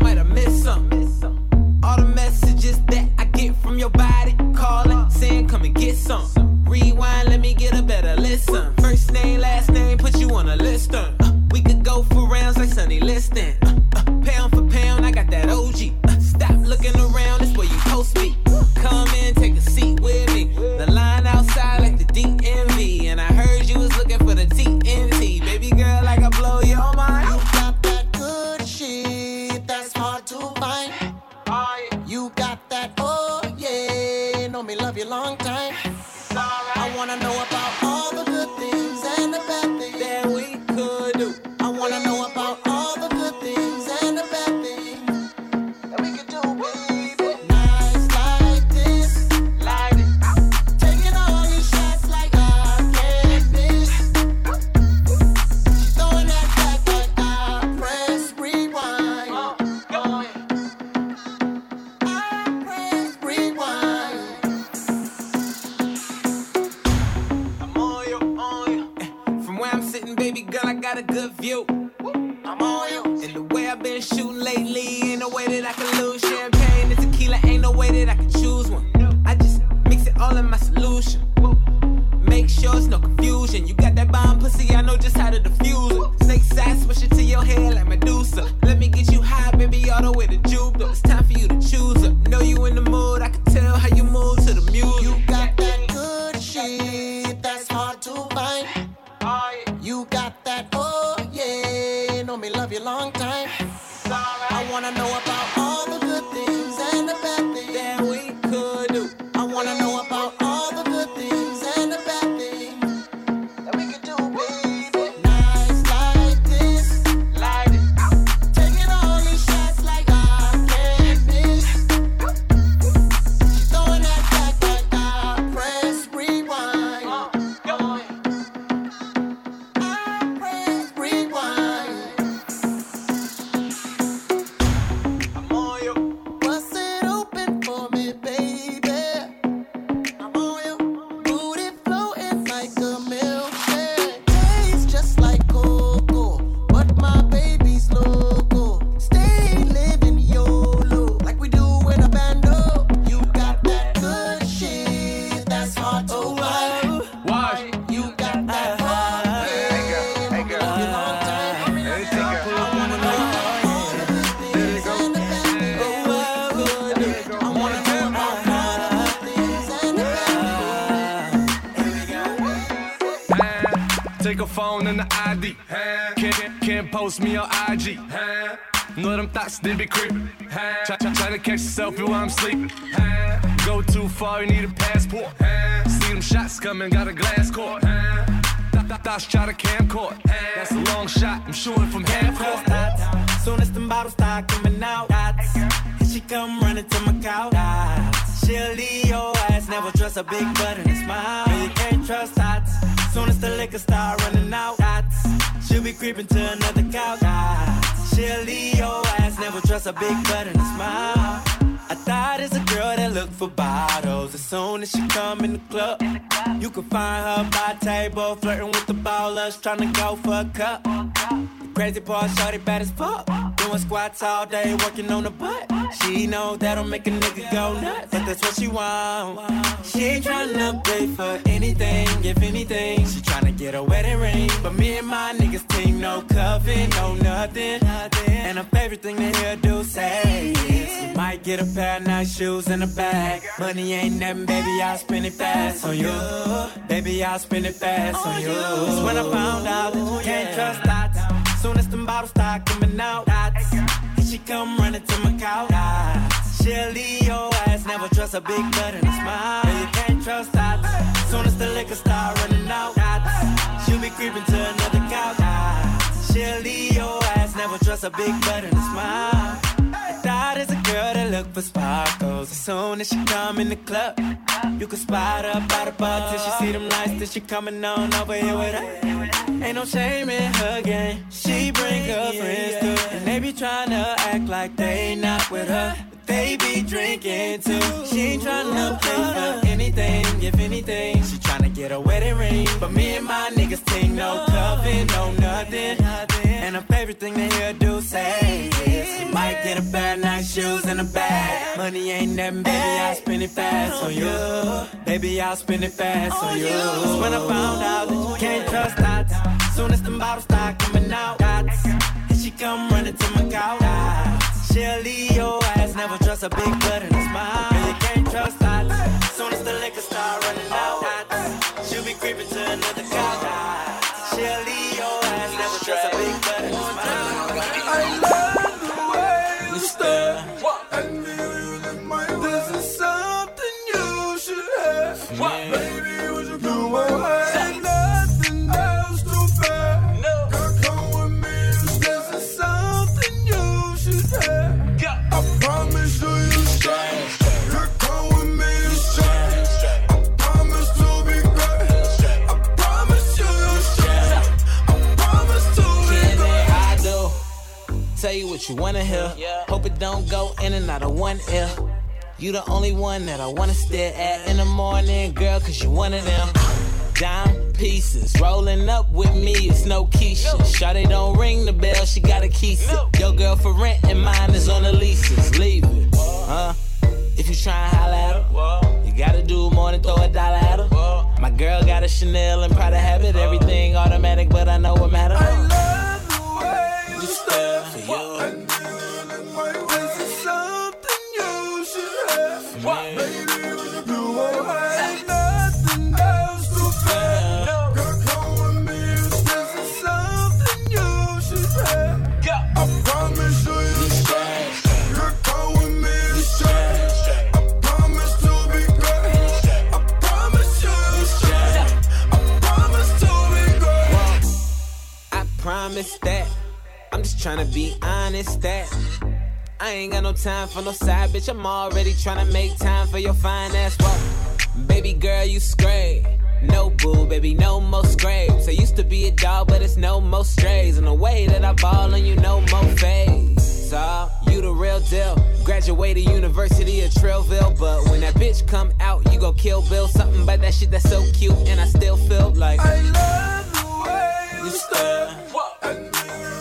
might have missed some. All the messages that I get from your body, calling, saying come and get some. Rewind, let me get a better listen. First name, last name, put you on a list. We could go for rounds like Sonny Liston. Pound for pound, I got that OG. Stop looking around, it's where you post me. Come in, take a seat with me. The line outside like the DMV. And I heard you was looking for the TNT. Baby girl, like I blow your mind. You got that good shit that's hard to find. You got that, oh yeah, know me love you long time. I wanna know about all the good things and the bad things that we could do. I wanna know about all the good things and the bad things that we could do, baby. Nights like this, Light it. taking all these shots like I can't miss. She's throwing that back like I press rewind. I press rewind. I'm on you. From where I'm sitting, baby girl, I got a good view. I'm on you. And the way I've been shooting lately, ain't no way that I can lose. Champagne and tequila, ain't no way that I can choose one. I just mix it all in my solution. Make sure it's no confusion. You got that bomb pussy, I know just how to defuse it. Snake side, switch it to your head like Medusa. Let me get you high, baby, all the way to Jupiter. It's time for you to choose up. Know you in the mood, I can tell how you move to the music. You got that good shit that's hard to find. You got that, oh yeah, know me love you long time. I wanna know about all the good things and the bad things that we could do. I wanna know about all the good things and the bad things that we could do, baby. Nights like this, Light it. taking all these shots like I can't miss. She's throwing that back like I press rewind. I press rewind. I'm on you. Bust it open for me, baby. I'm on you. Booty floating like a milkshake. Tastes just like cocoa, but my baby's loco. Stay living YOLO, like we do in a bando. You got that good shit that's hard to find. Wash. You got that hard shit. Hey, girl. Love you long time. Hey, take her. I wanna know about all the good things and the bad things. I wanna know about all the good things and the bad things. Take a phone and the ID. Can't post me on IG. Know them thoughts, they be creeping. Try to catch a selfie while I'm sleeping. Go too far, you need a passport. See them shots coming, got a glass court. Thoughts try to camcord. That's a long shot, I'm shooting from half court. Soon as them bottles start coming out, and she come running to my couch. She'll leave your ass, never trust a big butt and a smile. No, you can't trust that. Soon as the liquor start running out, she'll be creeping to another couch. She'll leave your ass, never trust a big butt and a smile. I thought it's a girl that look for bottles. As soon as she come in the club, you can find her by table, flirting with the ballers, trying to go for a cup. The crazy part, shorty bad as fuck, doing squats all day, working on the butt. She know that'll make a nigga go nuts, but that's what she want. She ain't tryna pay for anything, if anything. She tryna get a wedding ring, but me and my niggas team, no cuffing, no nothing. And her favorite thing to hear do say is, you might get a pair of nice shoes and a bag. Money ain't nothing, baby, I'll spend it fast on you. Baby, I'll spend it fast on you. That's when I found out that you can't trust that. Soon as them bottles start coming out, and she come running to my couch. She'll leave your ass, never trust a big butt and a smile. Yeah, you can't trust that. Soon as the liquor start running out, she'll be creeping to another couch. She'll leave your ass, never trust a big butt and a smile. That is a girl that look for sparkles. As soon as she come in the club, you can spot her by the bar till she see them lights. Till she coming on over here with her. Ain't no shame in her game. She bring her friends too, and they be tryna act like they not with her. They be drinking too. She ain't tryna play for anything. anything, if anything. She tryna get a wedding ring, but me and my niggas think no coven, no nothing. And her favorite thing to hear do say is you might get a pair of nice shoes and a bag. Money ain't nothing, baby, I'll spend it fast on you. Baby, I'll spend it fast on you. That's when I found out that you can't trust dots. Soon as the bottles start coming out, dots, and she come running to my couch. She'll leave your ass, never trust a big butt and a smile. And you can't trust dots. Soon as the liquor start running out, dots, she'll be creeping to another couch. She'll leave your ass, never trust a big butt and a smile. I love the way you stare at me. This is something you should have. Baby, would you come away? Ain't nothing else to fair. Girl, come with me. This is something you should have. I promise you stay. Girl, come with me to stay. I promise to be great. I promise you stay. I promise to be great. I do. Tell you what you wanna hear. Hope it don't go in and out of one ear. You the only one that I wanna stare at in the morning, girl, cause you one of them. Dime pieces, rolling up with me, it's no Keisha. Shawty don't ring the bell, she got a key. Your girl for rent and mine is on the leases. Leave it, if you try and holler at her, you gotta do more than throw a dollar at her. My girl got a Chanel and Prada habit, everything automatic, but I know what matters. I love the way you stare For you. and this is something you should have. Baby, would you do away? Ain't nothing else to fair. Girl, come with me. This is something you should have. I promise you stay. Girl, come with me to stay. I promise to be great. I promise you stay. I promise to be great. I promise that. I'm just tryna be honest that I ain't got no time for no side bitch. I'm already tryna make time for your fine ass. Whoa. Baby girl, you scrape. No boo, baby, no more scrapes. I used to be a dog, but it's no more strays. And the way that I ball on you, no more fades. So, you the real deal. Graduated University of Trillville, but when that bitch come out, you go Kill Bill. Something about that shit that's so cute, and I still feel like I love the way you stare. And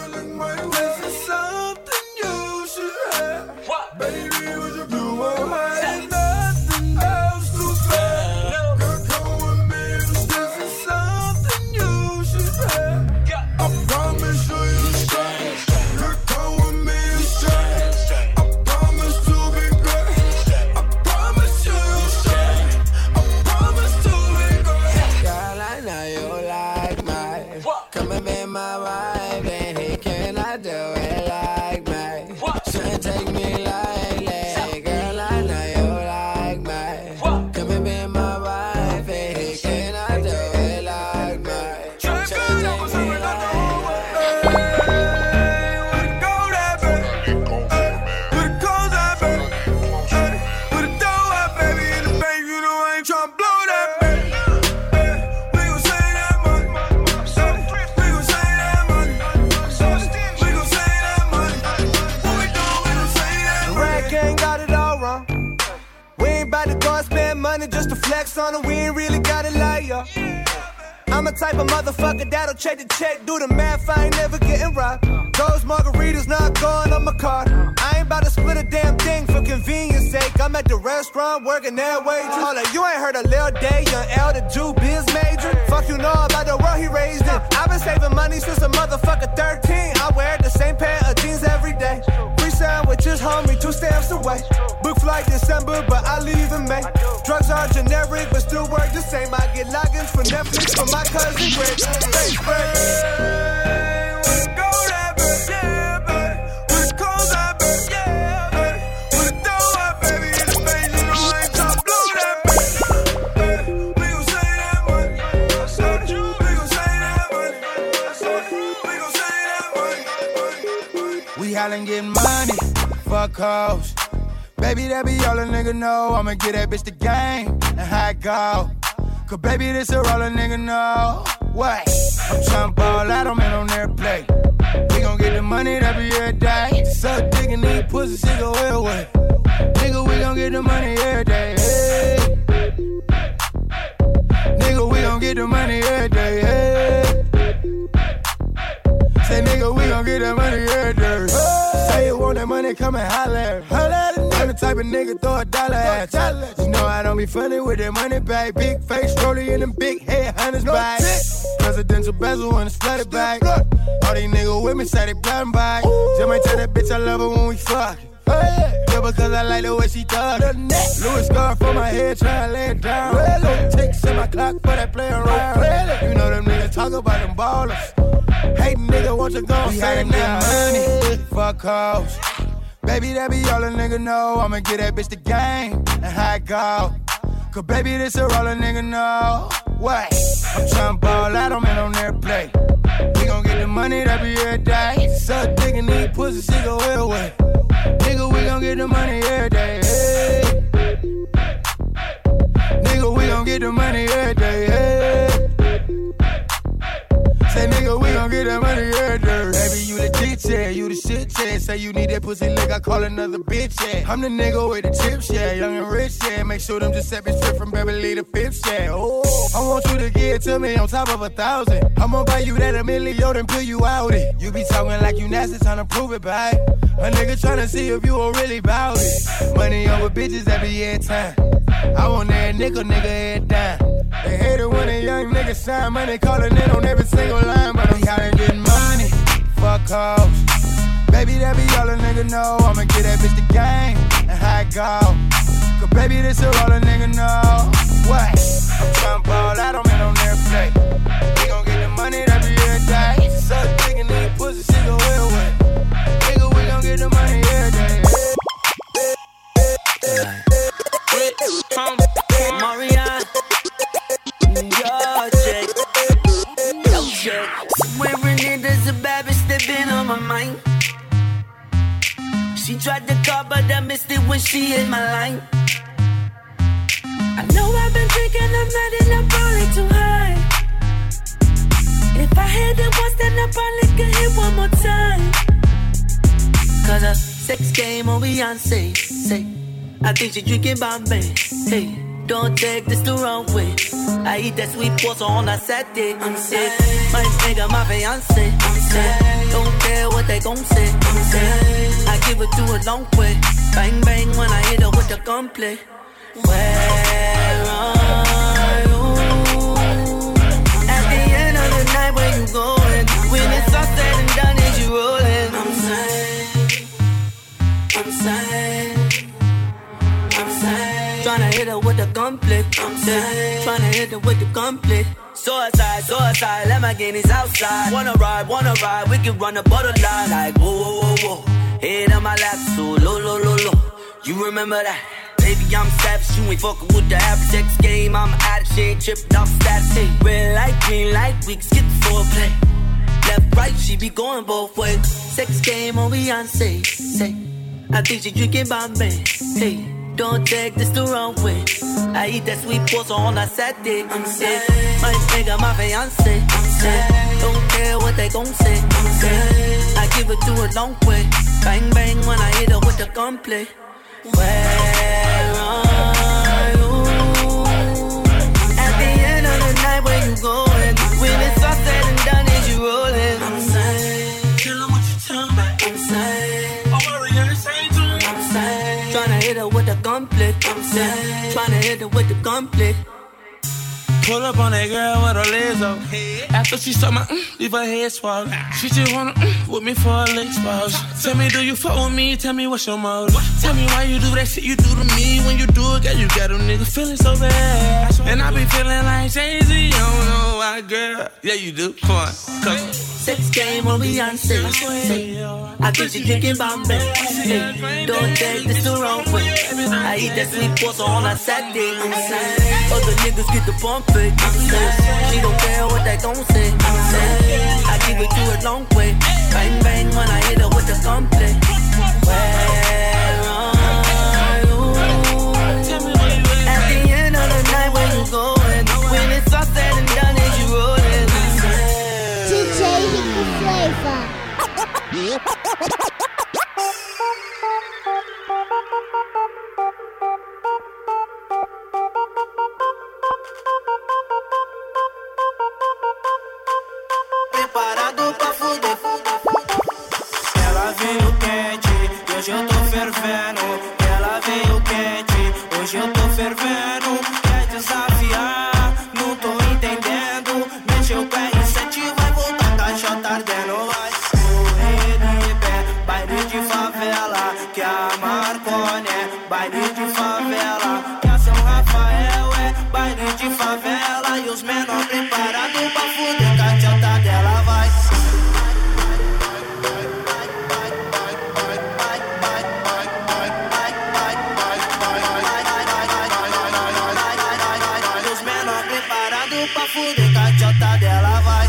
this is something you should have. Baby, would you do away? Ain't nothing else to fair. Girl, come with me. This is something you should have. I promise you stay. Girl, come with me to stay. I promise to be great. I promise you stay. I promise to be great. Girl, I know you like mine. Come and be my wife, baby. Can I do it like me? Shouldn't take me lightly. Girl, I know you like mine. Come and be my wife, baby. Can I do it like me? Shouldn't take me lightly. Just to flex on it, we ain't really gotta lie, yo. I'm a type of motherfucker that'll check the check, do the math, I ain't never getting robbed. Those margaritas not going on my card. I ain't about to split a damn thing for convenience sake. I'm at the restaurant working that waitress. Hold up, you ain't heard of Lil Day, young L, the Jew biz major. Fuck you know about the world he raised in. I've been saving money since a motherfucker 13. I wear the same pair of jeans every day. Free sandwiches, homie, 2 stamps away. Book flight December, but I leave in May. Drugs are generic, but still work the same. I get logins for Netflix for my cousin Greg. Thanks, Greg. We hollin' getting money, fuck hoes. Baby, that be all a nigga know. I'ma get that bitch the game and how it go. Cause baby, this a all a nigga know. What? I'm tryna ball out, I'm in on their play. We gon' get the money, that be every day. Suck dick and eat pussy, shit go well with. Nigga, we gon' get the money every day. Hey. nigga, we gon' get the money every day, hey. Say, nigga, we gon' get that money every day. Say you want that money, come and holler at me. I'm the type of nigga, throw a dollar at you. You know I don't be funny with that money bag. Big face, rollie in them big head hunters bag. Presidential bezel when it's flooded bag. All these niggas with me say they blind bag. Just might tell that bitch I love her when we fuck. Yeah, because I like the way she talk. Louis scarf for my head, try to lay it down. Ticks in my clock for that play around. You know them niggas talk about them ballers. Hey nigga, won't you go say it now? Money, fuck hoes. Baby, that be all a nigga know. I'ma get that bitch the game and how it go. Cause baby, this a roll a nigga know. What? I'm tryna ball out, I'm in on their play. We gon' get the money, that be every day. Suck dick and eat pussy, she go away. Nigga, we gon' get the money every day. Hey. Nigga, we gon' get the money every day. Hey. Say, nigga, we gon' get that money every day. Baby, you legit, yeah, you the shit, yeah. Say you need that pussy lick, I call another bitch, yeah. I'm the nigga with the chips, yeah. Young and rich, yeah. Make sure them Giuseppe strip from Beverly to Fifth, yeah. Oh, I want you to give it to me on top of 1,000. I'ma buy you that $1 million and peel you out it. You be talking like you nasty, tryna prove it, babe. A nigga tryna see if you are really bout it. Money over bitches every every time. I want that nigga every dime. They hate it when a young nigga sign money, calling in on every single line, but I'm out here getting money. Fuck hoes. Baby, that be all a nigga know. I'ma get that bitch the game and how it go. Cause baby, this a all a nigga know. What? I'm tryna ball out, I'm in on their play. We gon' get the money, that be every day. Suck dick and eat pussy, she go away. Nigga, we gon' get the money every day. Marianne, yo, check. Swearing it is a bad bitch that been on my mind. She tried to call, but I missed it when she hit my line. I know I've been drinking, I'm not and I'm falling too high. If I hit it once, then I probably could hit one more time. Cause a sex game on Beyonce, say. I think she drinking Bombay, hey. Don't take this the wrong way. I eat that sweet pasta on a Saturday. I'm sick. My nigga, my fiance. I'm sick. Don't care what they gon' say. I'm sick. I give it to a long way. Bang bang when I hit her with the gunplay. Where are you? At the end of the night, where you going? When it's all said and done, is you rolling? I'm sad. Tryna hit her with the gunplay. I'm sad. Tryna hit her with the gunplay. Suicide, let my guineas outside. Wanna ride, we can run a borderline. Like, whoa. Head on my lap, so low. You remember that? Baby, I'm savage, you ain't fucking with the average sex game. I'm addict, she ain't tripping off status. Hey, red light, green light, we can skip the foreplay. Left, right, she be going both ways. Sex game on Beyonce, say. I think she drinking Bombay, hey. Don't take this the wrong way. I eat that sweet pasta on a Saturday. I'm sick. My nigga, my fiance. I'm sick. Don't care what they gon' say. I'm sick. I give it to a long way. Bang bang when I hit her with the gunplay. Where are you? At the end of the night, where you going? When it's all said and done, is you rolling? I'm sad. Tell her what you talking about. I'm sad. Tryna hit her with the gunplay. I'm sad. Tryna hit her with the gunplay. Pull up on that girl with her legs up. After she saw my leave her head swallowed. She just wanna with me for a leg spouse. Tell me, do you fuck with me? Tell me what's your motive. Tell me why you do that shit you do to me. When you do it, girl, you got a nigga feeling so bad. And I be feeling like Jay-Z. I don't know why, girl. Yeah, you do. Come on, come. Sex game on Beyonce. I think she drinking Bombay. Hey, don't take this the wrong way. I eat that sweet pasta on a Saturday. Other niggas get the bump fake. She don't care what they gon' say. I give it to a long way. Bang bang when I hit her with the gunplay. Where are you? At the end of the night, where you going? When it's all said and done, is you rolling? DJ Hickey Flavor. fervendo, ela veio quente. Hoje eu tô fervendo, quer desafiar, não tô entendendo. Mexeu o pé em 7, vai voltar, caixota ardendo. Vai correr de pé, baile de favela, que a Marconi é baile de favela, que a São Rafael é baile de favela. E os menores preparados pra fuder, caixota dela vai. Pra fuder, caixota dela vai.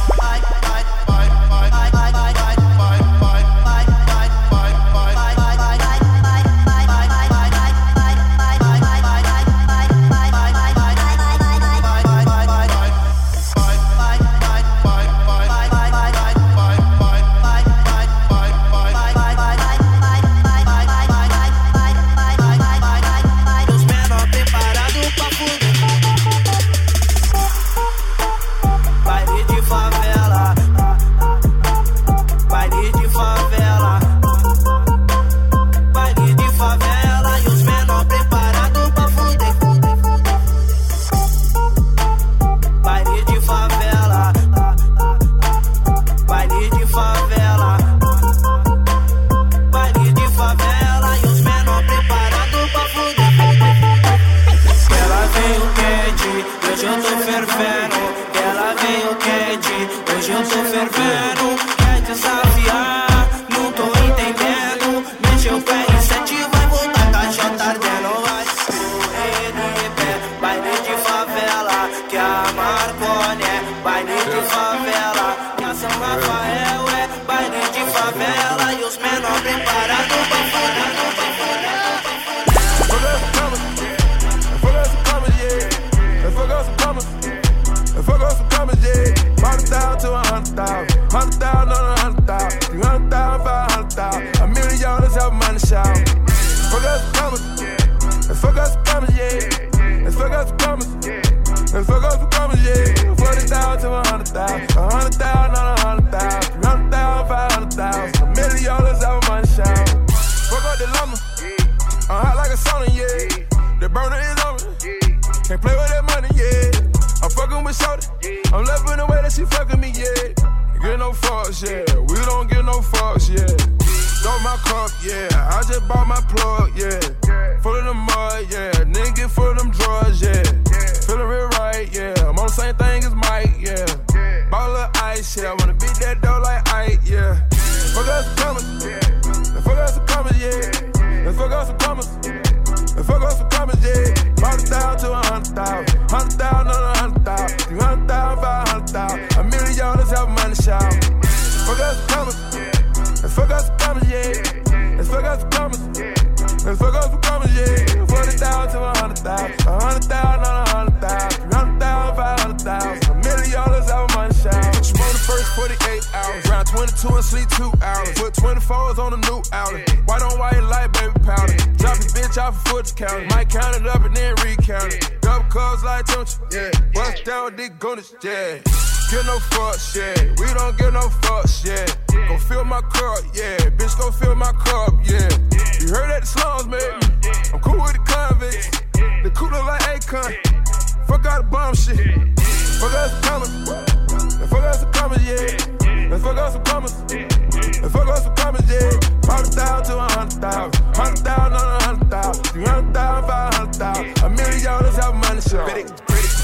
Yeah, get no fucks, yeah. We don't get no fucks, yeah. Go fill my cup, yeah. Bitch, go fill my cup, yeah. You heard that the slums, man. I'm cool with the convicts. The cool look like Akon. Fuck all the bomb shit. Fuck us some commas. And fuck us some commas, yeah. And fuck us some commas. And fuck us some commas, yeah. 100,000 to 100,000. 100,000 on 100,000. 300,000, 500,000. $1 million, have money show. Get it,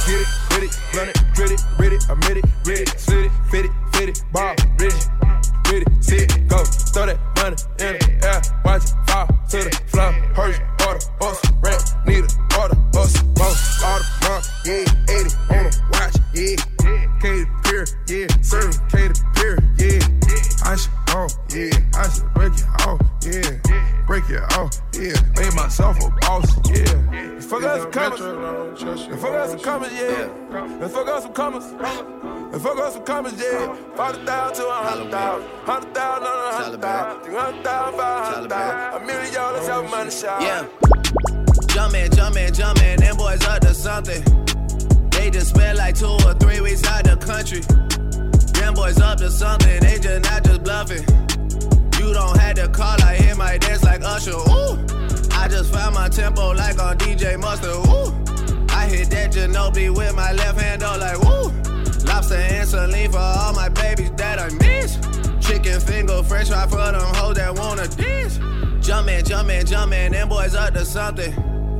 hit it, run it, grit it, read it, admit it, read it, slit it, fit it, ball, rigid, read it, see it, go, throw that money in the air, watch it fall to the floor, Persian, order, us, rap, need a order, us, both, all the month, yeah, 80, on the watch, yeah, Katy Perry, yeah, serving Katy Perry, yeah, I should, yeah, I should break it off, yeah, break it off, yeah, made myself a boss, yeah. Fuck us some commas, and fuck us some commas, yeah. And fuck us some commas, and fuck us some commas, yeah. 40,000 to 100,000, 100,000 on 100,000, 300,000, 500,000, $1 million, have money shot. Yeah, jumpin', them boys up to something. They just spent like 2 or 3 weeks out the country. Them boys up to something, they just not just bluffing. You don't have to call, I hit my dance like Usher. Ooh, I just found my tempo like on DJ Mustard. Ooh, I hit that Ginobili with my left hand, though, like woo. Lobster and saline for all my babies that I miss. Chicken finger, french fry for them hoes that wanna dance. Jumpin', jumpin', jumpin', them boys up to something.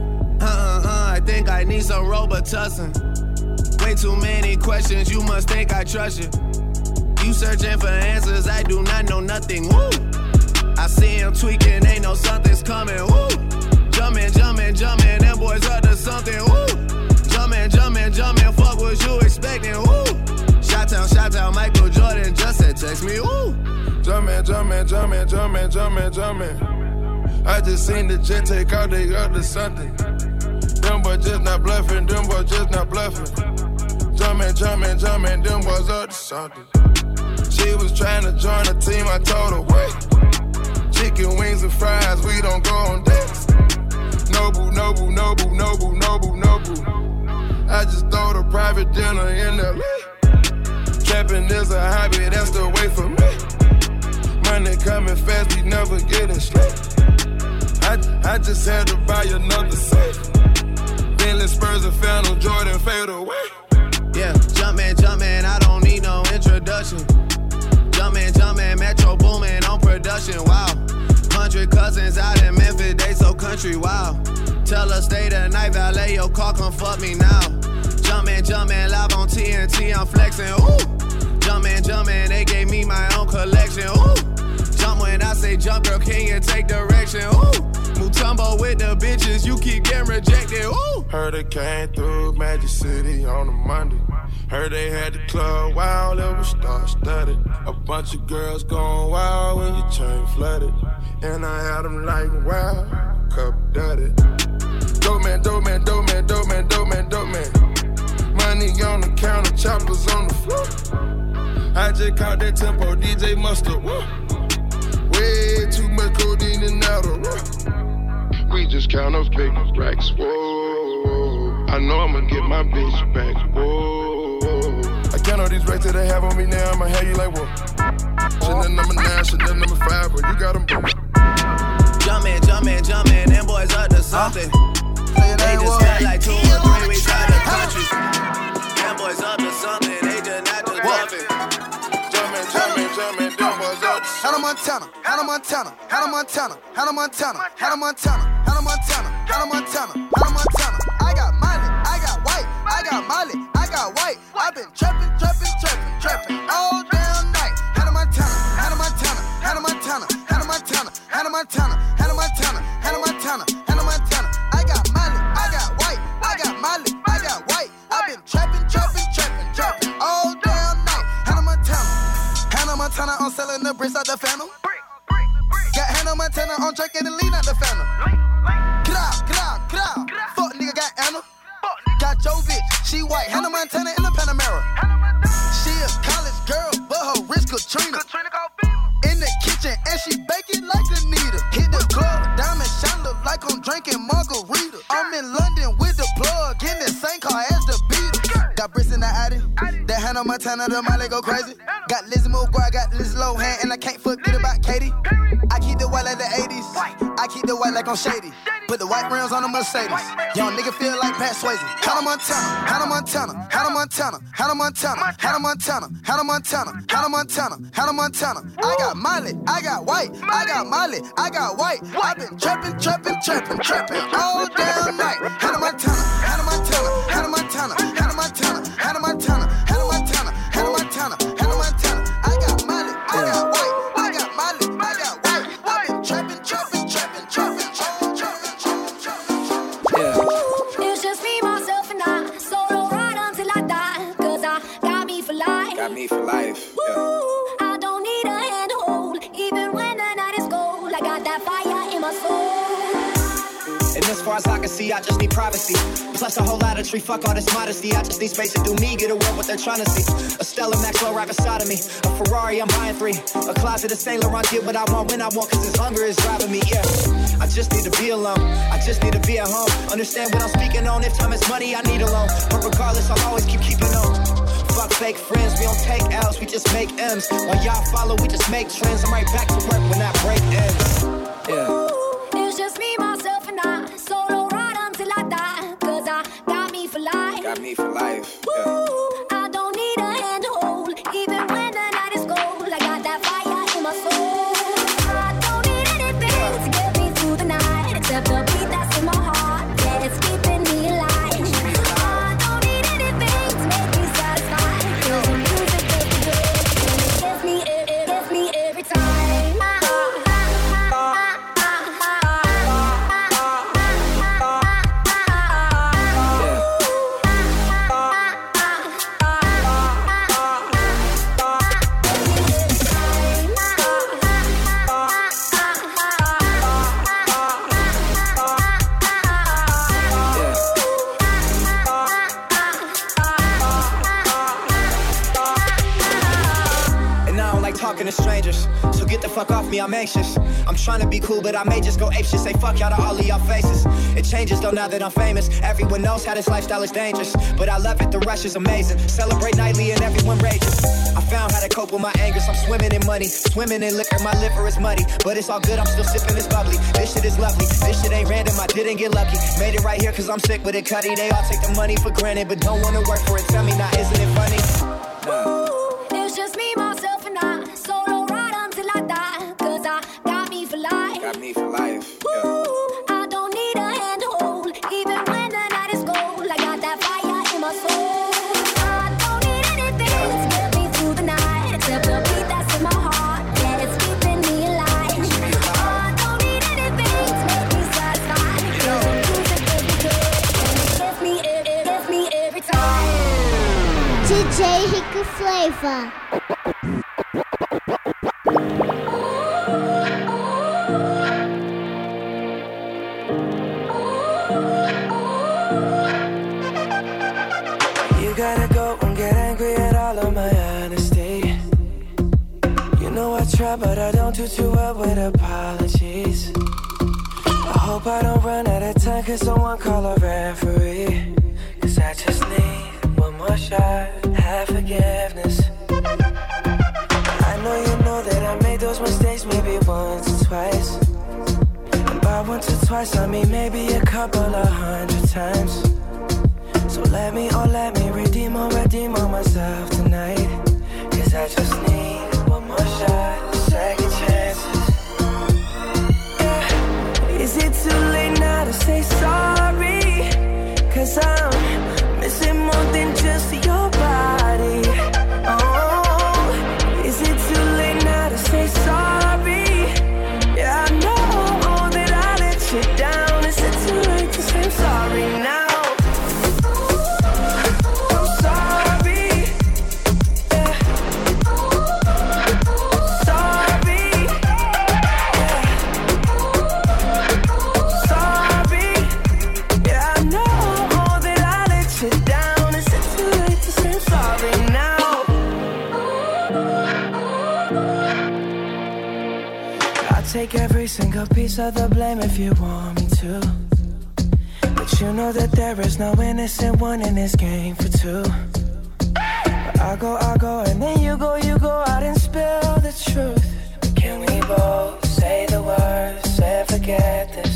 I think I need some Robitussin. Way too many questions, you must think I trust you. You searching for answers, I do not know nothing, woo. I see him tweaking, ain't no something's coming, woo. Jumpin', jumpin', jumpin', them boys up to something, woo. Jumpin', jumpin', jumpin', fuck what you expecting, woo. Shout out, Michael Jordan just said text me, woo. Jumpin', jumpin', jumpin', jumpin', jumpin', jumpin'. I just seen the jet take out, they up to something. Them boys just not bluffing, them boys just not bluffing. Jumpin', jumpin', jumpin', them boys up to something. She was trying to join the team, I told her, wait. Chicken wings and fries, we don't go on dates. Noble, noble, noble, noble, noble, noble. I just throw the private dinner in LA. Trapping is a hobby, that's the way for me. Money coming fast, we never getting sleep. I just had to buy another safe. Bentley Spurs and Phantom Jordan fade away. Yeah, jumpin', I don't need no introduction. Jumpin', Metro boomin' on production, wow. 100 cousins out in Memphis, they so country, wow. Tell her stay the night, valet your car, come fuck me now. Jumpin', live on TNT, I'm flexin', ooh. Jumpin', they gave me my own collection, ooh. Jump when I say jump, girl, can you take direction, ooh. Mutombo with the bitches, you keep getting rejected, ooh. Heard it came through Magic City on a Monday. Heard they had the club wild, it was star-studded. A bunch of girls going wild when your chain flooded. And I had them like wow, cup dirty. Dope man, dope man, dope man, dope man, dope man, dope man. Money on the counter, choppers on the floor. I just caught that tempo, DJ Mustard, woo. Way too much codeine and out of rough. We just count up big racks, whoa. I know I'ma get my bitch back, whoa. I count all these racks that they have on me now, I'ma have you like, whoa. Chanel number 9, Chanel number 5, but you got them both. Jumpin', them boys up to something. They just spent like 2 or 3 weeks out the country. Them boys up to something, they just not just bluffing. Jumpin', them boys up to something. Hannah Montana, Hannah Montana, Hannah Montana, Hannah Montana, Hannah Montana, Hannah Montana, Hannah Montana, Hannah Montana. I got Miley, I got white, I got Miley, I got white. I've been trapping all damn night. Hannah Montana, Hannah Montana, Hannah Montana, Hannah Montana, Hannah Montana, Hannah Montana, Hannah Montana, Hannah Montana. I got Miley, I got white, I got Miley, I got white. I've been trapping all damn night. Hannah Montana, Hannah Montana on selling the bricks out the Phantom. Got Hannah Montana on drinking the lean out the Phantom. Grah. Fuck nigga got Anna. Got Jovic, she white. Hannah Montana in the Panamera. She a college girl, but her wrist Katrina. In the kitchen and she baking like Anita. Hit the club, diamond shine look like I'm drinking margarita. I'm in London with the plug in the same car as the Beatles. Got bricks in the Addy, that Hannah Montana, the Miley go crazy. Got Lizzie McGuire, got Liz Lohan, and I can't forget about Katie. I keep the white like the 80s, I keep the white like I'm shady. Put the white rims on the Mercedes. Young nigga feel like Pat Swayze. Hannah Montana, Hannah Montana, Hannah Montana, Hannah Montana, Hannah Montana, Hannah Montana, Hannah Montana, Hannah Montana. I got Miley, I got white, I got Miley, I got white. I've been trapping all damn night. Hannah Montana, Hannah Montana, Hannah Montana, Hannah Montana, Hannah Montana, Hannah Montana, Hannah Montana, Hannah Montana. I got Miley, I got white, I got Miley, I got white. I've been trapping. It's just me, myself, and I. Solo ride until I die. 'Cause I got me for life. Got me for life. Yeah. I don't need a handhold. Even when the night is cold, I got that fire in my soul. And as far as I can see, I just need privacy. Plus a whole lot of tree, fuck all this modesty. I just need space to do me, get away what they're trying to see. A Stella Maxwell right beside of me. A Ferrari, I'm buying 3. A closet of Saint Laurent, get what I want when I want, 'cause this hunger is driving me, yeah. I just need to be alone, I just need to be at home. Understand what I'm speaking on, if time is money, I need a loan. But regardless, I'll always keeping on. Fuck fake friends, we don't take L's, we just make M's. While y'all follow, we just make trends. I'm right back to work when that break ends. Yeah. It's just me, myself, and I. Solo ride until I die. Cause I got me for life. Got me for life. Yeah. I don't need a hand to hold. Even when the night is cold, I got that fire in my soul. I don't need anything to get me through the night. Except the beat that's in my heart. Yeah, it's keeping me alive. I don't need anything to make me satisfied. Cause the music is good. And it gets me every time. Talking to strangers, so get the fuck off me, I'm anxious. I'm trying to be cool, but I may just go apeshit. Say fuck y'all to all of y'all faces. It changes though now that I'm famous. Everyone knows how this lifestyle is dangerous, but I love it, the rush is amazing. Celebrate nightly and everyone rages. I found how to cope with my anger, so I'm swimming in money. Swimming in liquor, my liver is muddy. But it's all good, I'm still sipping this bubbly. This shit is lovely, this shit ain't random, I didn't get lucky. Made it right here cause I'm sick with it, cutty. They all take the money for granted, but don't wanna work for it. Tell me now, isn't it funny? It's just me, myself, and I. Solo ride until I die. Cause I got me for life. Got me for life. Yeah. I don't need a hand to hold. Even when the night is cold, I got that fire in my soul. I don't need anything to get me through the night. Except the beat that's in my heart. Yeah, it's keeping me alive. I don't need anything to make me satisfied. Cause the music is good. And it gets me every time. DJ Hicka Flavor. You gotta go and get angry at all of my honesty. You know I try, but I don't do too well with apologies. I hope I don't run out of time, cause someone call a referee. Cause I just need one more shot, have forgiveness. I know you know that I made those mistakes maybe once or twice. And by once or twice I mean maybe a couple of 100 times. So let me redeem on myself tonight. Cause I just need one more shot, second chances. Yeah. Is it too late now to say sorry? Cause I'm missing more than just your body. Oh, is it too late now to say sorry? Yeah, I know that I let you down. Is it too late to say I'm sorry now? Take every single piece of the blame if you want me to. But you know that there is no innocent one in this game for two. But I go, and then you go out and spill the truth. Can we both say the words and forget this?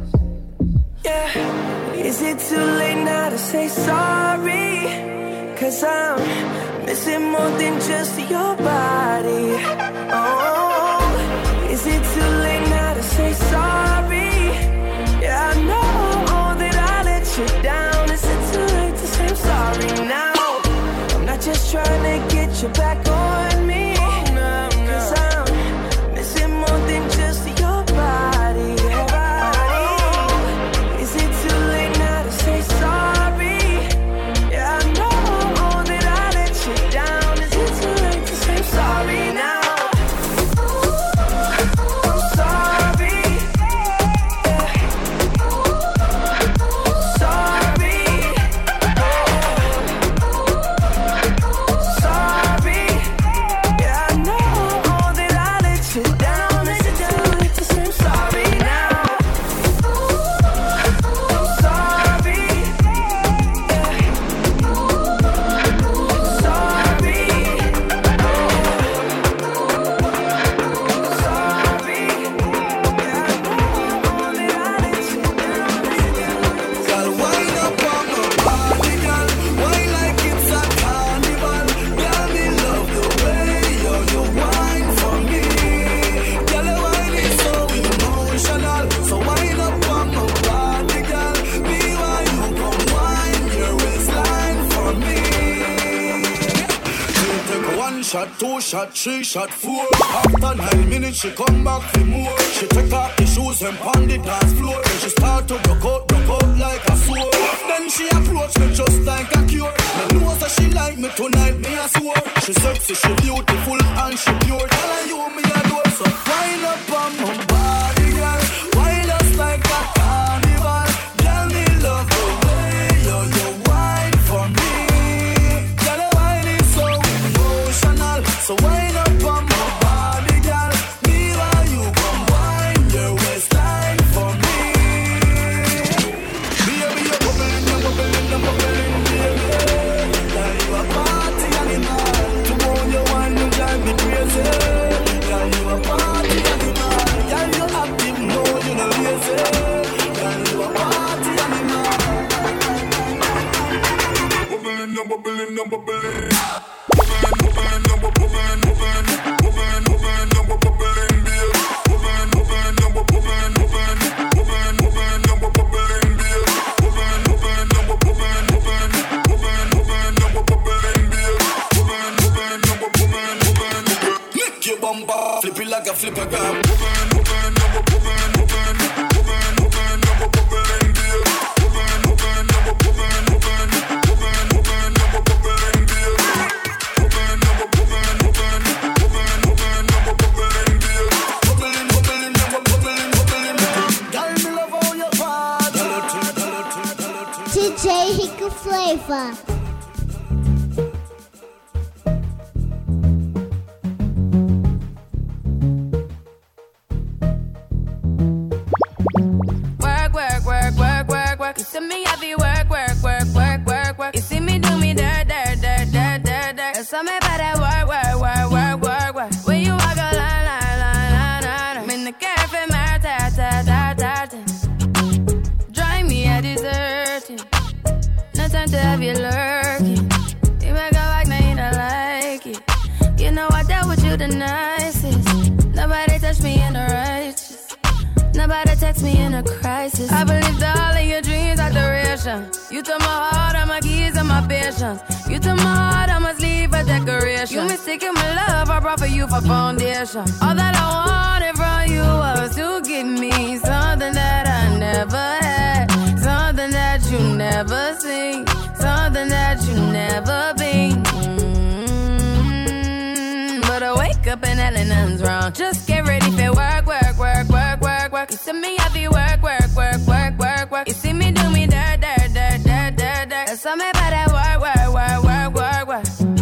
Yeah. Is it too late now to say sorry? Cause I'm missing more than just your body. Oh, is it too late now to say sorry? Yeah, I know that I let you down. Is it too late to say I'm sorry now? I'm not just trying to get you back on me. Cause I'm missing more than just your body. Is it too late now to say sorry? Yeah, I know that I let you down. Is it too late to say I'm sorry now? I'm sorry. shot, 2 shot, 3 shot, 4. After 9 minutes, she come back for more. She take off the shoes and pound the dance floor. Then she start to broke out like a sword. Then she approach me just like a cure. Me know that she like me tonight, me a swore. She sexy, she beautiful and she pure. Tell her you me adore. So wind up on my body, girl. Wind us like a carnival. Girl, me love the way you wine for me. Girl, the wine is so emotional. So wind up on my body, girl. Me while you come wine your waistline for me. Baby, you're bubbling, baby. Girl, you a party animal. To own your wine, you drive me crazy. Girl, you a party animal. Girl, you active, no, you no lazy. Girl, you a party animal. Bubbling. Make your bumper flip it like a flipper gram. DJ Rico Flavor. Work. You see me have you work. You see me do me dirt. So me better work. When you walk a line. Me the cafe my ta. Drive me a deserting. No time to have you lurking. You make a like, now you don't like it. You know I dealt with you the nicest. Nobody touched me in the righteous. Nobody text me in a crisis. I believed all of your dreams are duration. You took my heart, all my keys, and my patience. You took my heart, I must leave a decoration. You mistaken my love, I brought for you for foundation. All that I wanted from you was to give me something that I never had, something that you never seen, something that you never been. But I wake up and hell and nothing's wrong. Just get ready for work. You see me happy work. You see me do me dirt. So me better work.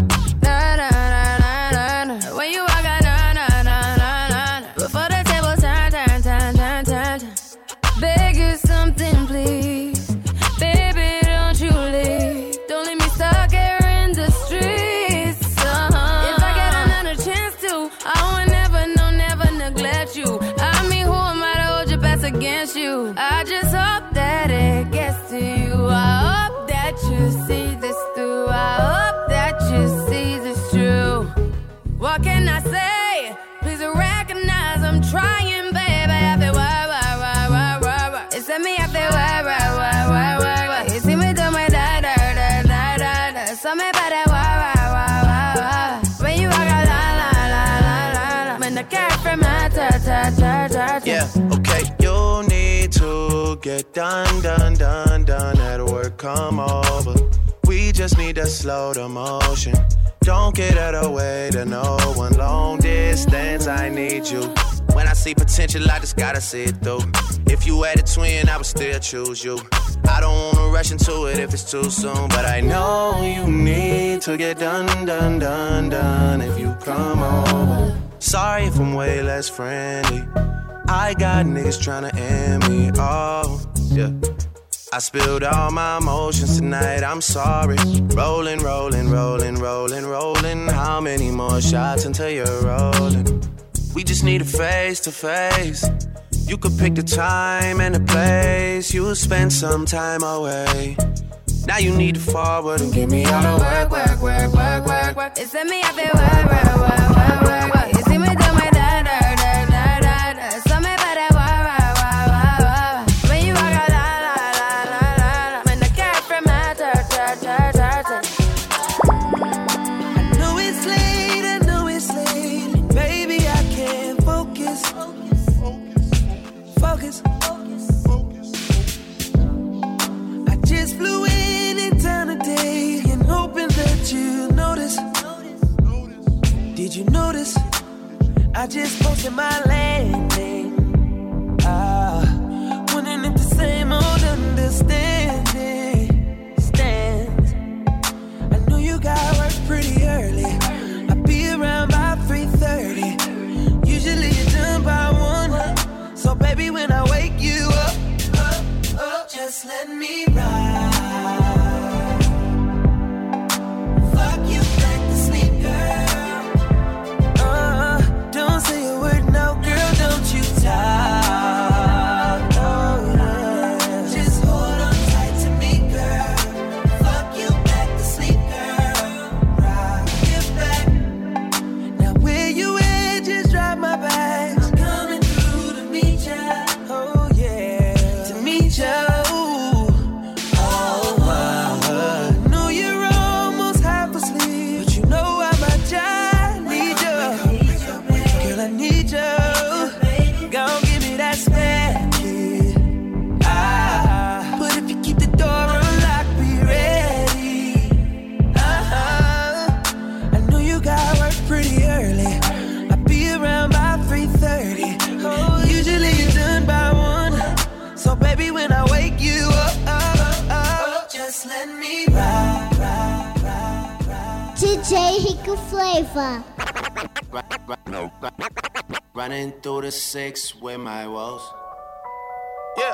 Na. When you walk out, na. Before the table turn. Beg you something, please. Baby, don't you leave. Don't leave me stuck here in the streets. If I get another chance to, I would never neglect you. I mean, who am I to hold your best against you? I just hope that it gets to you. I hope that you see this through. I hope that you see this true. What can I say? Please recognize I'm trying, baby. I feel work. It's me, I feel work. You see me do my da. So me better work. When you walk out, la. When the cat from my ta. Yeah, okay, you need to get done at work, come over. We just need to slow the motion. Don't get out of the way to no one. Long distance, I need you. When I see potential, I just gotta see it through. If you had a twin, I would still choose you. I don't wanna rush into it if it's too soon, but I know you need to get done if you come over. Sorry if I'm way less friendly. I got niggas tryna end me, oh, yeah. I spilled all my emotions tonight, I'm sorry. Rolling. How many more shots until you're rolling? We just need a face to face. You could pick the time and the place. You'll spend some time away. Now you need to forward and give me all the work. It's me, I feel work. You see me do my da. So me better work. When you walk out, la. When the cat from my I know it's late, I know I just posted my landing. Wondering if the same old understanding stands. I know you got work pretty early. I'll be around by 3:30. Usually you're done by 1. So baby, when I wake you up, just let me ride. Fuck you back to sleep, girl. Don't say a word, no, girl, don't you talk. Oh, yeah. Just hold on tight to me, girl. Fuck you back to sleep, girl. Rock it back. Now where you at, just drop my bags. I'm coming through to meet ya. Oh, yeah, to meet ya. Baby, when I wake you up, just let me ride. DJ Hicka Flavor. Running through the 6 with my woes. Yeah.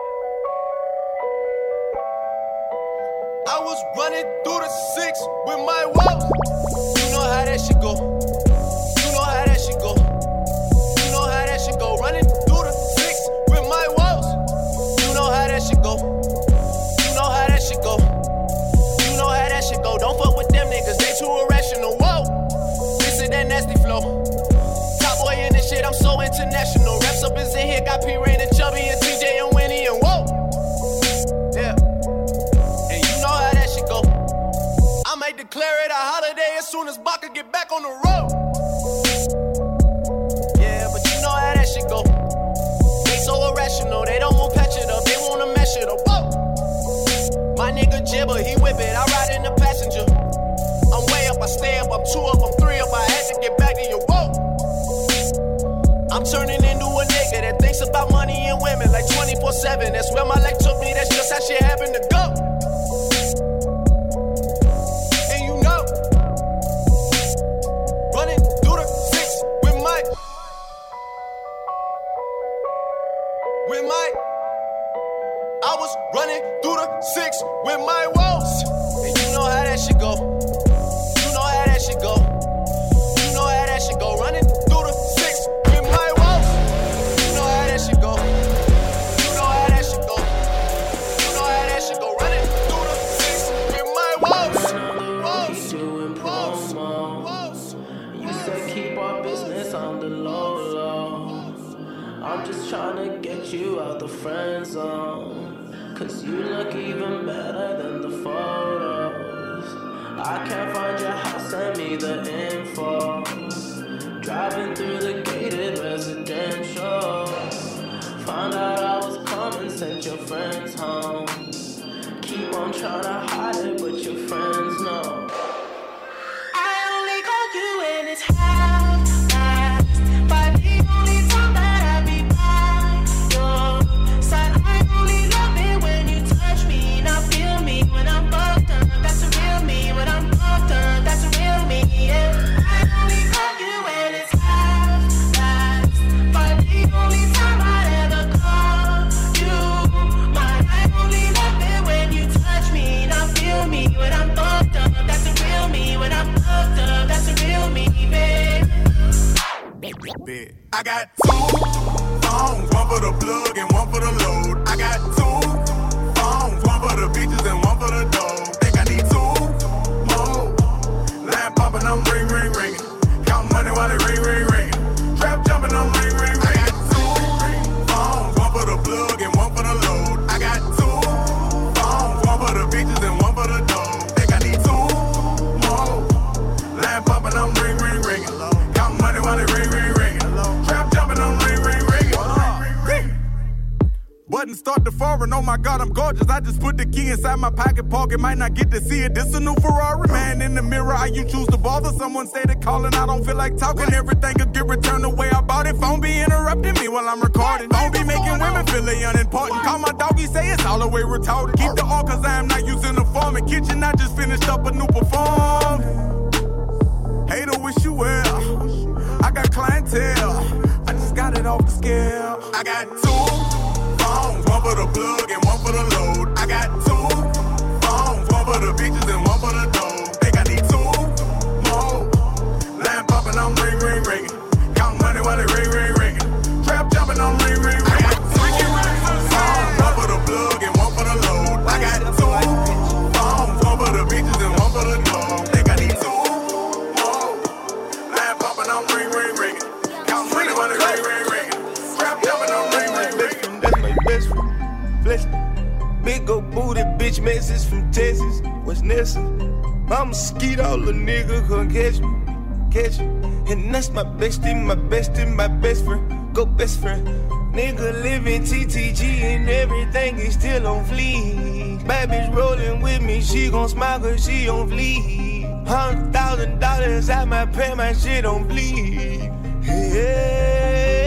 I was running through the 6 with my woes. You know how that shit go. You know how that shit go. You know how that shit go. Running through the 6 with my woes. You know how that shit go. You know how that shit go. You know how that shit go. Don't fuck with them niggas, they too irrational. Whoa, this is that nasty flow. Top boy in this shit, I'm so international. Reps up is in here, got P Rain and Chubby and TJ and Winnie and whoa. Yeah, and you know how that shit go. I might declare it a holiday as soon as Baka get back on the road. Yeah, but you know how that shit go. So irrational, they don't want patch it up, they wanna mesh it up. Whoa. My nigga Jibber, he whip it, I ride in the passenger. I'm way up, I stay up, I'm 2 up, I'm 3 up, I had to get back to you. Whoa. I'm turning into a nigga that thinks about money and women like 24/7. That's where my life took me, that's just how shit happened to go. And you know, running through the 6 with my I was running through the 6 with my woes. And you know how that shit go. You know how that shit go. You know how that shit go. Running through the 6 with my woes. You know how that shit go. You know how that shit go. You know how that shit go. Running through the 6 with my woes. Woes. You said keep our business on the low. I'm just tryna get you out the friend zone. Cause you look even better than the photos. I can't find your house, send me the info. Driving through the gated residential. Found out I was coming, sent your friends home. Keep on tryna hide it, but your friends know. I only call you when it's half-past, but the only time that I be by your side. I only love it when you touch me, not feel me when I'm fucked up. That's a real me when I'm fucked up. That's a real me, yeah. I only call you when it's half-past, but the only time I'd ever call you mine. I only love it when you touch me, not feel me when I'm fucked up. That's a real me when I'm fucked up. That's a real me, babe. I got 2 phones, one for the plug and one for the load. I got 2 phones, one for the bitches and one for the dough. Think I need 2 more. Line popping, I'm ring, ring, ringing. Count money while it ring, ring, ringing. Trap jumping, I'm ring, ring, ringing. I got 2 phones, one for the plug and one for the load. I got 2 phones, one for the bitches and one for the dough. Think I need 2 more. Line popping, I'm ring, ring, ringing. Count money while it ring, ring, ringing. Trap jumping, I'm ring, ring, ringing. Buttons start to foreign. Oh my God, I'm gorgeous. I just put the key inside my pocket. Might not get to see it. This a new Ferrari. Man in the mirror, how you choose to bother? Someone say they calling. I don't feel like talking. Everything could get returned the way I bought it. Phone be interrupting me while I'm recording. Phone be making women feel they unimportant. Call my doggy, say it's all the way retarded. Keep the all cause I am not using the form. In kitchen, I just finished up a new perform. Hater, wish you well. I got clientele. I just got it off the scale. I got 2 phones, one for the plug and one for the load. I got 2 phones, one for the bitches and one for the dough. Think I need 2 more. Line popping, I'm ring, ring, ringing. Count money while they ring, ring, ringing. Trap jumping, I'm ring, ring, ringing. I got 2 phones, one for the plug and one for the load. I got 2 phones, one for the bitches and one for the dough. Think I need 2 more. Line popping, I'm ring, ring, ringing. Count money while they ring, ring, ringing. Trap jumping, I'm ring, ring, ringing. That's my best friend. Bless me. Big ol' booty bitch message from Texas. What's Nessa? I'm a skeet, all the nigga come catch me. Catch me. And that's my bestie, my bestie, my best friend. Go best friend. Nigga living TTG and everything is still on fleek. Bad bitch rolling with me, she gon' smile cause she on fleek. $100,000 out my pay, my shit on bleed. Yeah.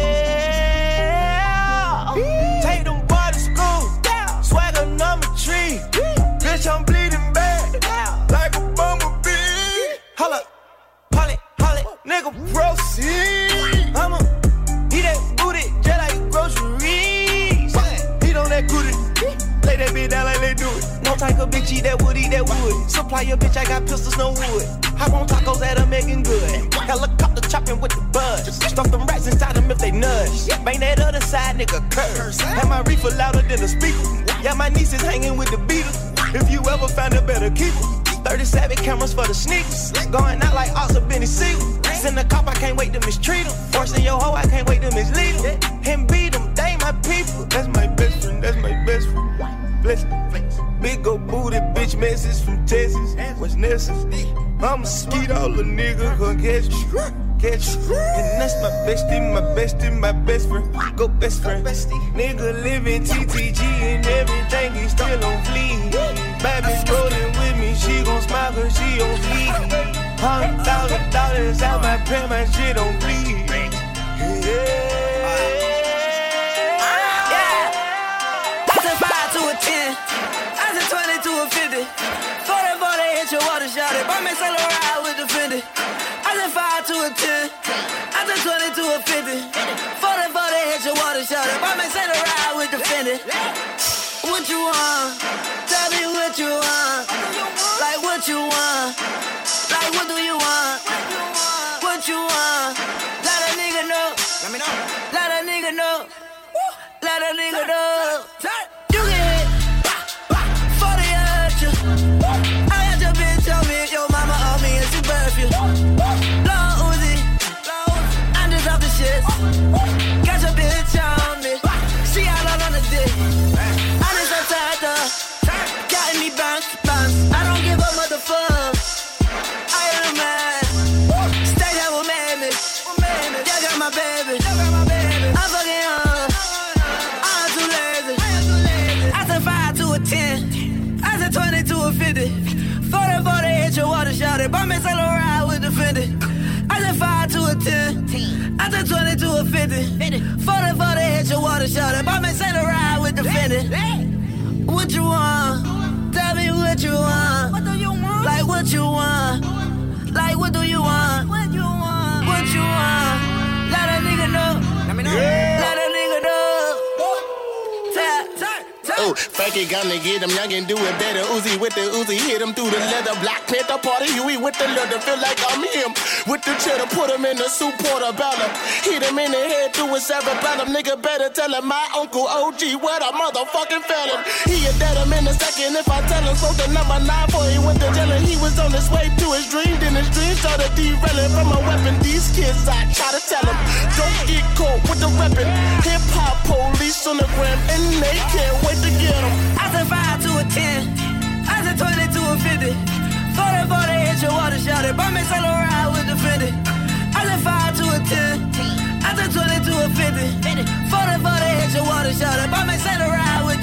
Take them boys to school, swagger number 3. Bitch, I'm bleeding bad, like a bumblebee. Holla, holly, holly, nigga, proceed. I'ma eat that booty just like groceries. Eat on that booty, lay that bitch down like they do it. No type of bitch eat that wood, eat that wood. Supply your bitch, I got pistols, no wood. Hop on tacos that are making good. Helicopter chopping with the buzz. Stuff them rats inside them if they nudge. Bang that other side, nigga, curse. Have my reefer louder than a speaker. Yeah, my niece is hanging with the Beatles. If you ever find a better keeper. 37 cameras for the sneakers. Going out like Oscar Benny Siegel. Send a cop, I can't wait to mistreat him. Forcing your hoe, I can't wait to mislead him. And beat them, they my people. That's my best friend, that's my best friend. Bless me. Big ol' booty bitch message from Texas. What's Nessa? I'm a skeet, all the nigga come catch me. Catch me. And that's my bestie, my bestie, my best friend. Go best friend. Nigga living TTG and everything is still on fleek. Bad bitch rolling with me, she gon' smile cause she on fleek. $100,000 out my pay, my shit on bleed. Yeah. I said 5 to a 10. I said 20 to a 50. 40 before they hit your water shot it. Buy me sell a ride with the Fendi. I said 5 to a 10. I said 20 to a 50. 40 before they hit your water shot it. Buy me sell a ride with the Fendi. What you want? Tell me what you want. Like what you want. Like what do you want? What you want? Let a nigga know. Let me know. Let a nigga know. Let a nigga know. You get hit. 40 at you. I got your bitch on me. Your mama on me and she birth you. Long Uzi. I'm just off the shit. Got your bitch on me. She all on the dick. I'm just upside down. Got me bounce, bounce. I don't give a motherfucker. I am a man. Stay down with me. You got my baby. I'm fucking home. I'm too lazy. I said 5 to a 10. I said 20 to a 50. 40 before they hit your water shot it. Buy me sell a ride with the Fendi. I said 5 to a 10. I said 20 to a 50. 40 before they hit your water shot it. Buy me sell a ride with the Fendi. What you want? Tell me what you want. What do you want? Like what you want. Like what do you want? What you want? What you want? Let a nigga know. Let me know. Let a nigga know. Oh, Frankie gonna get him, young and do it better. Uzi with the Uzi, hit him through the leather. Black Panther party, Huey with the leather. Feel like I'm him. With the cheddar, put him in the soup portobello. Hit him in the head through his cerebellum. Nigga better tell him my uncle OG what a motherfucking felon. He a dead him in a second if I tell him. So the number 9 for he went to jail and he was on his way to his dream. Then his dream started derailing from a weapon. These kids, I try to tell him, don't get caught with the weapon. Hip hop police on the gram and they can't wait to get him. I said 5 to a 10. I said 20 to a 50. 40 before they hit your water shot it. Buy me sell a ride with the Fendi. I said 5 to a 10. I said 20 to a 50. 40 before they hit your water shot it. Buy me sell a ride with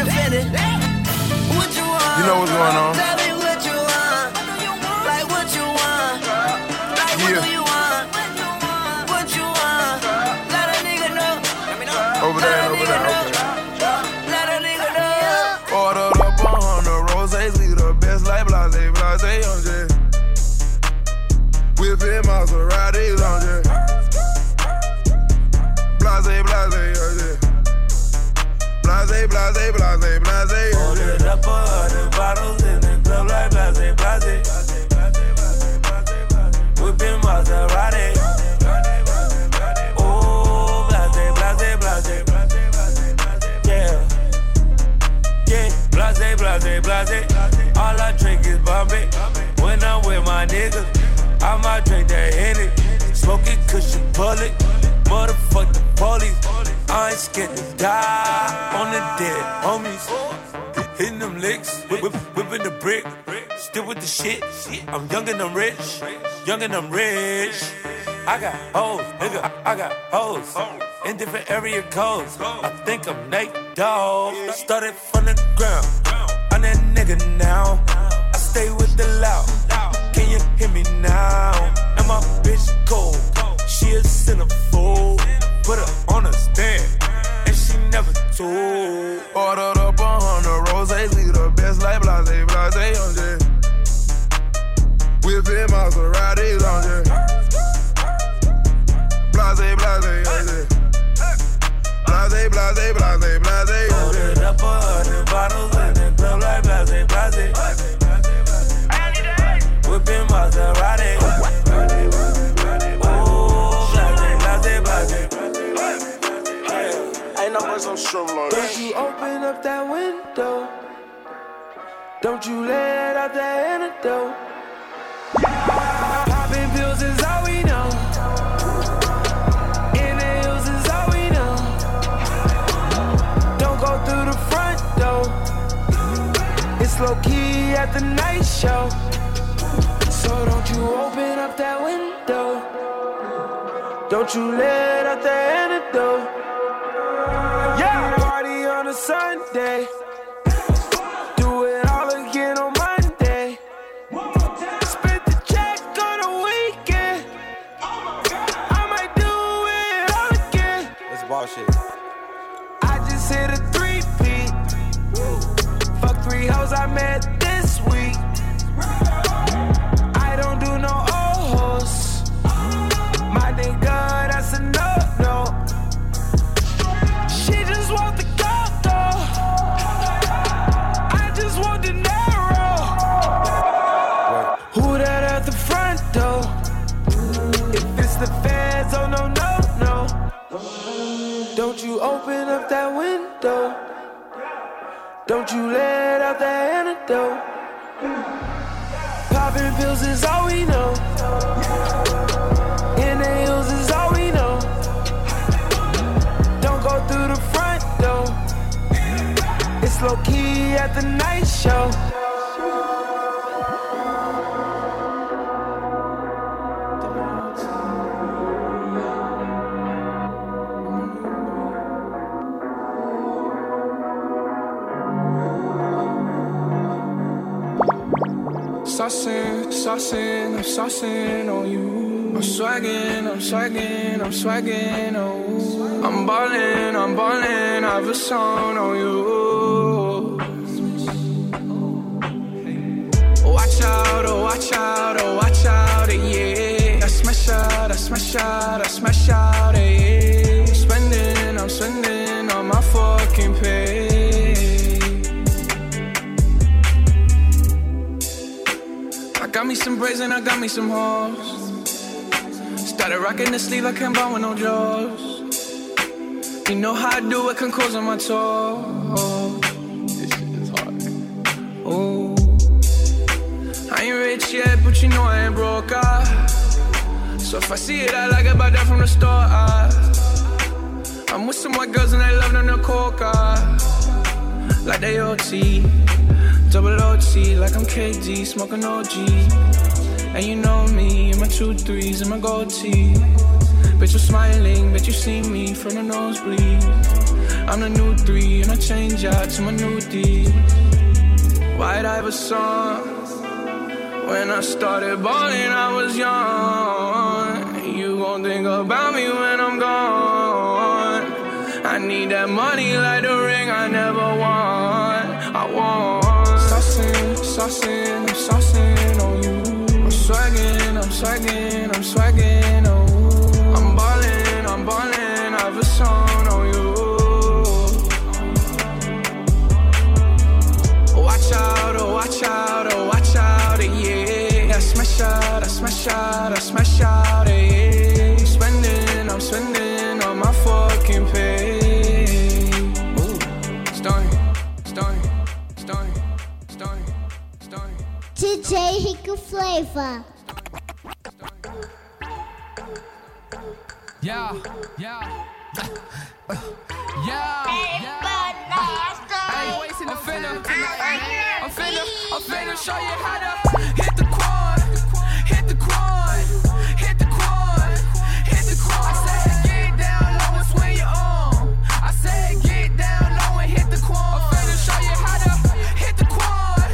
know what's going on. Tell me what you want. Like what you want. Like what do you want? What you want? Let a nigga know. Over there, over there, okay. Let a nigga know. Ordered up 100 roses, we the best like blase, blase on J. Whipping Maseratis on J. Blase, blase on J. Blase, blase, blase, blase. Ordered up 100 bottles in the club like blase, blase. Whipping Maserati. Oh, blase, blase, blase. Yeah. Yeah, blase, blase, blase. All I drink is Bombay. When I'm with my niggas, I might drink that Henny. Smoking cushion bullet. Motherfuck the police. I ain't scared to die on the dead homies. Hitting them licks, whipping the brick. Still with the shit. I'm young and I'm rich. Young and I'm rich. I got hoes, nigga. I got hoes in different area codes. I think I'm Nate Dogg. Started from the ground. I'm that nigga now. I stay with the loud. Can you hear me now? And my bitch cold. She a centerfold. Put her on a stand, and she never told. Ordered up 100 roses, we the best like blase, blase on J. Whipping Maseratis on J. Blase, blase on J. Blase, blase, blase, blase on J. Ordered up 100 bottles in the club like blase, blase. Whipping Maserati. Oh, blase, blase, blase. Don't you open up that window. Don't you let out that antidote. Popping pills is all we know. Inhales is all we know. Don't go through the front door. It's low key at the night show. So don't you open up that window. Don't you let out that antidote. Yeah, party on a Sunday. Do it all again on Monday. Spend the check on a weekend. I might do it all again. That's bullshit. I just hit a 3-peat. Fuck 3 hoes I met this week. I don't do no old hoes. My nigga, that's a no-no. She just want the gold though. I just want the narrow. Who that at the front door? If it's the feds, oh no, no, no. Don't you open up that window. Don't you let out that antidote. Popping pills is all we know. Inhales is all we know. Don't go through the front door. It's low key at the night show. Saucing, I'm saucing on you. I'm swagging, oh. I'm ballin', I have a song on you. Watch out, yeah. I smash out, yeah. I'm spending on my fucking pay. I got me some braids and I got me some hoes. Started rocking the sleeve, I can't buy with no jaws. You know how I do it, can close on my toes. This shit is hard. Oh, I ain't rich yet, but you know I ain't broke. So if I see it, I like it, buy that from the store. I'm with some white girls and they love them to coca. Like they OT, double OT, like I'm KD, smoking OG. And you know me, in my 2-3s and my gold tee. Bitch, you're smiling, bet you see me from the nosebleed. I'm the new 3 and I change out to my new D. Why White Iverson. When I started balling, I was young. You gon' think about me when I'm gone. I need that money like the ring I never won. I want saucing, saucing, I'm saucing on you. I'm swagging, I'm swagging, I'm swagging on you. I'm ballin', I have a song on you. Watch out, oh watch out, oh watch out, yeah. I smash out, I smash out, I smash out, yeah. I'm spending on my fucking pay. Stunning. DJ Hicka Flavor. Yeah. I'm finna show you how to hit the quad. I said get down low and swing your arm. I said get down low and hit the quad. I'm finna show you how to hit the quad.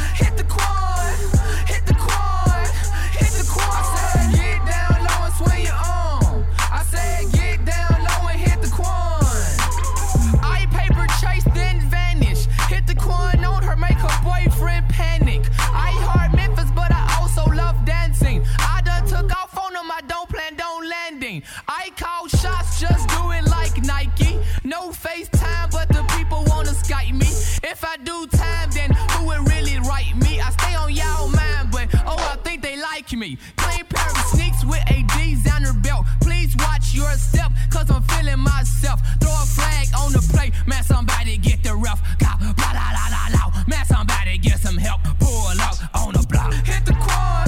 I said get down low and swing your arm. I said get down low and hit the quad. I paper chase then vanish. Hit the quad on her, make her boyfriend panic. I heart Memphis, but I also love dancing. I done took off on them, I don't plan on landing. I call shots, just do it like Nike. No FaceTime, but the people wanna Skype me. If I do time, then who would really write me? I stay on y'all mind, but oh, I think they like me. Plain pair of sneaks with a designer belt. Please watch your step, cause I'm feeling myself. Throw a flag on the plate, man, somebody get the ref. Man, somebody get some help. Pull up on the block. Hit the quad.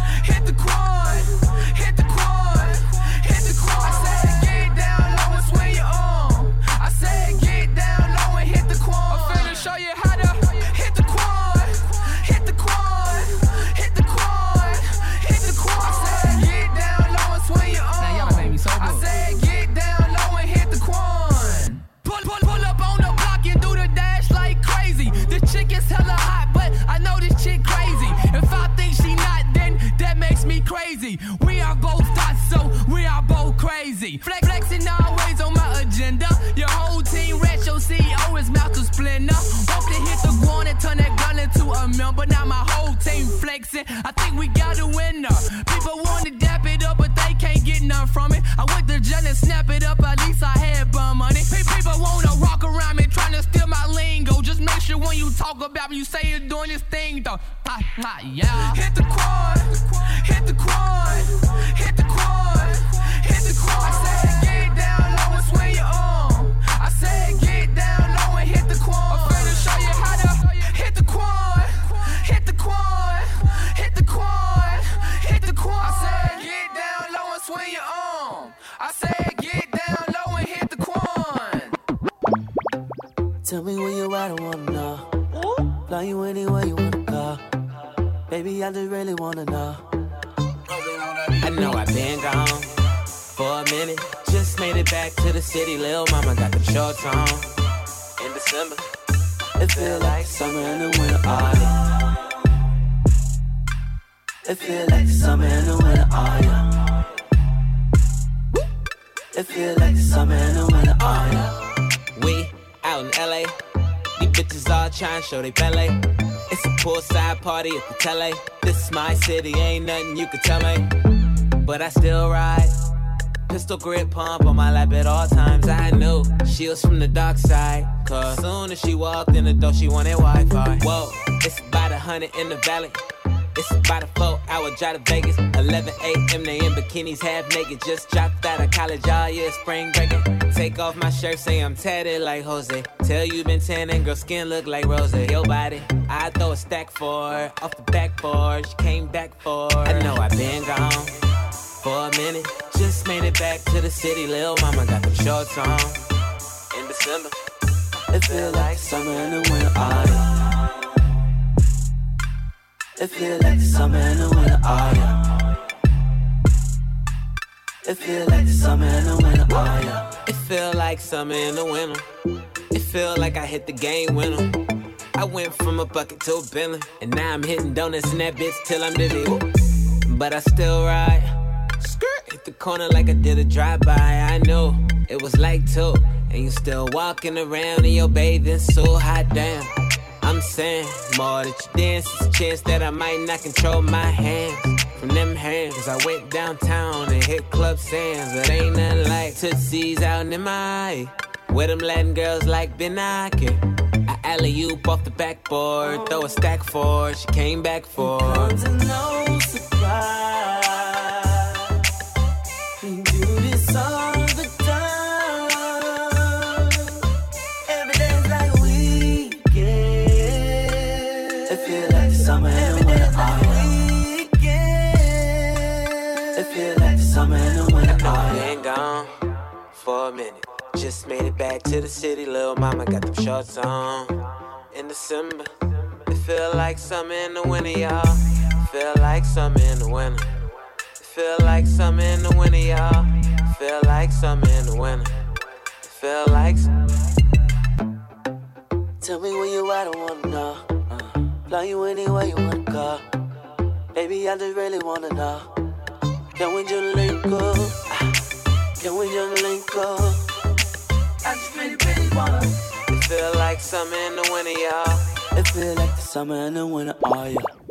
I said get down low and swing your arm. I said get down low and hit the quad. I'm finna show you how to hit the quad. I said get down low and swing your arm. Now y'all made me so good. I said get down low and hit the quad. Pull up on the block and do the dash like crazy. This chick is hella hot, but I know this chick crazy. If I think she not, then that makes me crazy. We are both thoughts, so we are both crazy. Flexing always on my agenda. Your whole team rich, your CEO is Master Splendor. Walk to hit the guan and turn that gun into a member. Now my whole team flexing. I think we got a winner. People want to dap it up, but they can't get none from it. I went to jail and snap it up, at least I had bum money. People want to rock around me, trying to steal my lingo. Just make sure when you talk about me, you say you're doing this thing though. Yeah. Hit the quad. I said get down low and swing your arm. I said get down low and hit the quad. I'm finna show you how to hit the quad. I said get down low and swing your arm. I said get down low and hit the quad. Tell me where you at, I wanna know. Fly you anywhere you wanna go. Baby, I just really wanna know. I know I've been gone for a minute. Just made it back to the city. Lil' mama got the shorts on. In December, it feel like summer in the winter autumn. It feel like summer in the winter autumn. It feel like summer in the winter autumn. We out in LA. These bitches all trying to show they ballet. It's a poolside party at the Tele. This is my city, ain't nothing you can tell me. But I still ride. Pistol grip pump on my lap at all times. I knew she was from the dark side. Cause soon as she walked in the door, she wanted Wi-Fi. Whoa, it's about 100 in the valley. It's about a 4-hour drive to Vegas. 11 a.m. they in bikinis, half naked. Just dropped out of college, all year spring breaking. Take off my shirt, say I'm tatted like Jose. Tell you been tanning, girl, skin look like Rose. Your body, I throw a stack for her. Off the backboard, she came back for her. I know I've been gone for a minute. Just made it back to the city. Lil' mama got the shorts on. In December, it feel like summer in the winter autumn. It feel like summer in the winter autumn. It feel like summer in the winter autumn. It feel like summer in the winter. It feel like I hit the game winner. I went from a bucket to a Bentley, and now I'm hitting donuts in that bitch till I'm dizzy. But I still ride. Skirt, hit the corner like I did a drive-by. I know it was like 2, and you still walking around in your bathing suit. Hot damn, I'm saying more that you dance. There's a chance that I might not control my hands from them hands. Cause I went downtown and hit Club Sands, but ain't nothing like Tootsie's out in my where them Latin girls like Ben Aki. I alley-oop off the backboard, throw a stack for her, she came back for Comes to no surprise. We do this all the time. Every day's like a weekend. It feel like the summer and the winter all weekend. It feel like the summer and the winter all been gone for a minute. Just made it back to the city, little mama got them shorts on. In December, it feel like summer in the winter, y'all. Feel like summer in the winter. It feel like summer in the winter, y'all. Feel like summer in the winter. It feel like. Tell me where you at, I wanna know. Fly you anywhere you wanna go. Baby, I just really wanna know. Can we just link up? Can we just link up? I just really, really wanna. It feel like summer in the winter, y'all. It feel like the summer and the winter, oh yeah.